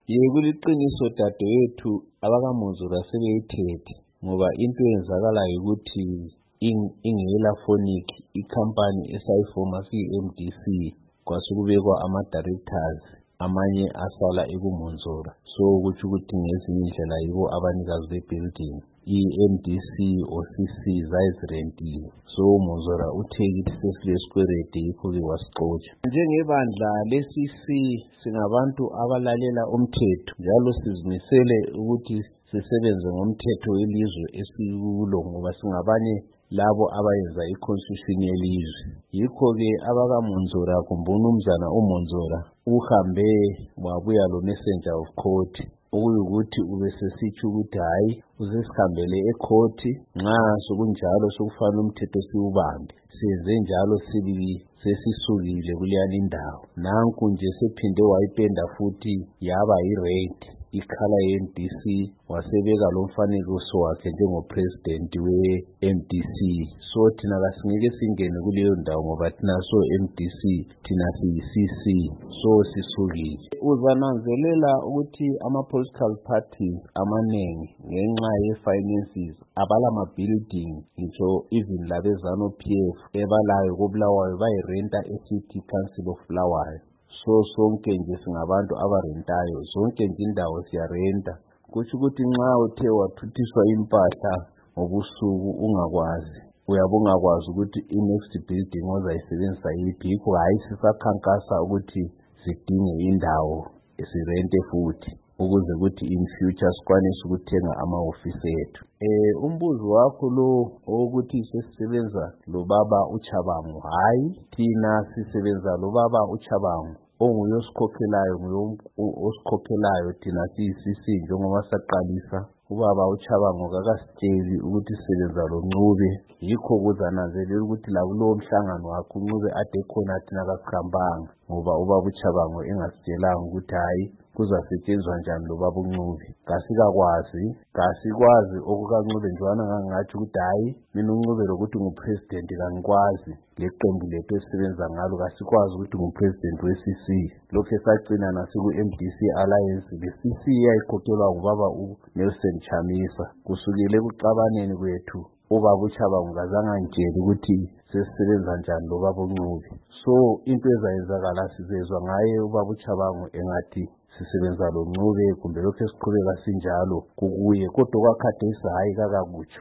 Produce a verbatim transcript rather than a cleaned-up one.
Yebo liqiniso dadewethu abakaMunzura sebeyithethe ngoba into eyenzakalayo ukuthi ingela Phonic ikhampani esayifoma siyi-M D C kwasekubekwa ama-directors amanye asala ekuMunzura, so ukuthi ukuthi ngezinye indlela yibo abanikazi be-building i-M D C o C C zayizirentile, so uMunzura uthekithi sesilesikwelede yikho-ke wasixotsha. Njengebandla le-C C singabantu abalalela umthetho njalo sizimisele ukuthi sisebenze ngomthetho welizwe esikulo ngoba singabanye labo abayenza i-constitution yelizwe. Yikho-ke abakaMunzura kumbe umnumzana uMunzura uhambe wabuya lo messenger of court ukuyukuthi ubesesitsho ukuthi hayi uzesihambele e-court, nxa sokunjalo sokufanele umthetho siwubambe. Senze njalo sibili sesisukile kuleyana indawo. Nanku nje sephinde wayipenda futhi yaba yi-red ikhala ye-M D C, wasebeka lo mfanekiso wakhe njengopresident we-M D C. So thina kasingeke singene kuleyo ndawo ngoba thina so M D C, thina siyi-C C, so sisukile. Uzananzelela ukuthi ama-political parties amanengi ngenxa ye-finances abala ma-building, ngitsho even labezanu P F ebalayo koBulawayo bayirenta e-City Council of Bulawayo. So sonke nje singabantu abarentayo, zonke nje indawo siyarenta. Kutsho ukuthi nxa uthe wathuthiswa impahla ngobusuku ungakwazi, uyabe ungakwazi ukuthi i-next building ozayisebenzisa yiphi. Yikho hayi sisakhankasa ukuthi sidinge indawo sirente futhi ukuze ukuthi in future sikwanise ukuthenga ama-ofisi ethu. Eh umbuzo wakho lo ukuthi sesisebenza lo baba uChabangu, hayi thina sisebenza lo baba uChabangu onguye osikhokhelayo, nguye osikhokhelayo thina siyi-C C njengoba saqalisa. Ubaba uChabangu kakasitsheli ukuthi sisebenza lo Ncube, yikho kuzananzelela ukuthi la kulowo mhlangano wakhe uNcube ade khona thina kasihambanga ngoba ubaba uChabangu engasitshelanga ukuthi hayi kuzasetshenzwa njani lo baba uNcube. Kasikakwazi, kasikwazi okukaNcube njwana ngangathi ukuthi hayi mina uNcube lokuthi ngupresident kangikwazi, leqembu lethu esisebenza ngalo kasikwazi ukuthi ngupresident we-C C. Lokho sacina nasiku-M D C Alliance, le-C C yayikhokhelwa ngubaba uNelson Chamisa. Kusukele ekuxabaneni kwethu ubaba uChabangu kazange angitshele ukuthi sesisebenza njani lo baba uNcube. So into ezayenzakala sizezwa ngaye ubaba uChabangu engathi sisebenza lo Ncube kumbe lokho esiqhubeka sinjalo kukuye, kodwa kwakhathesi hayi kakakutsho.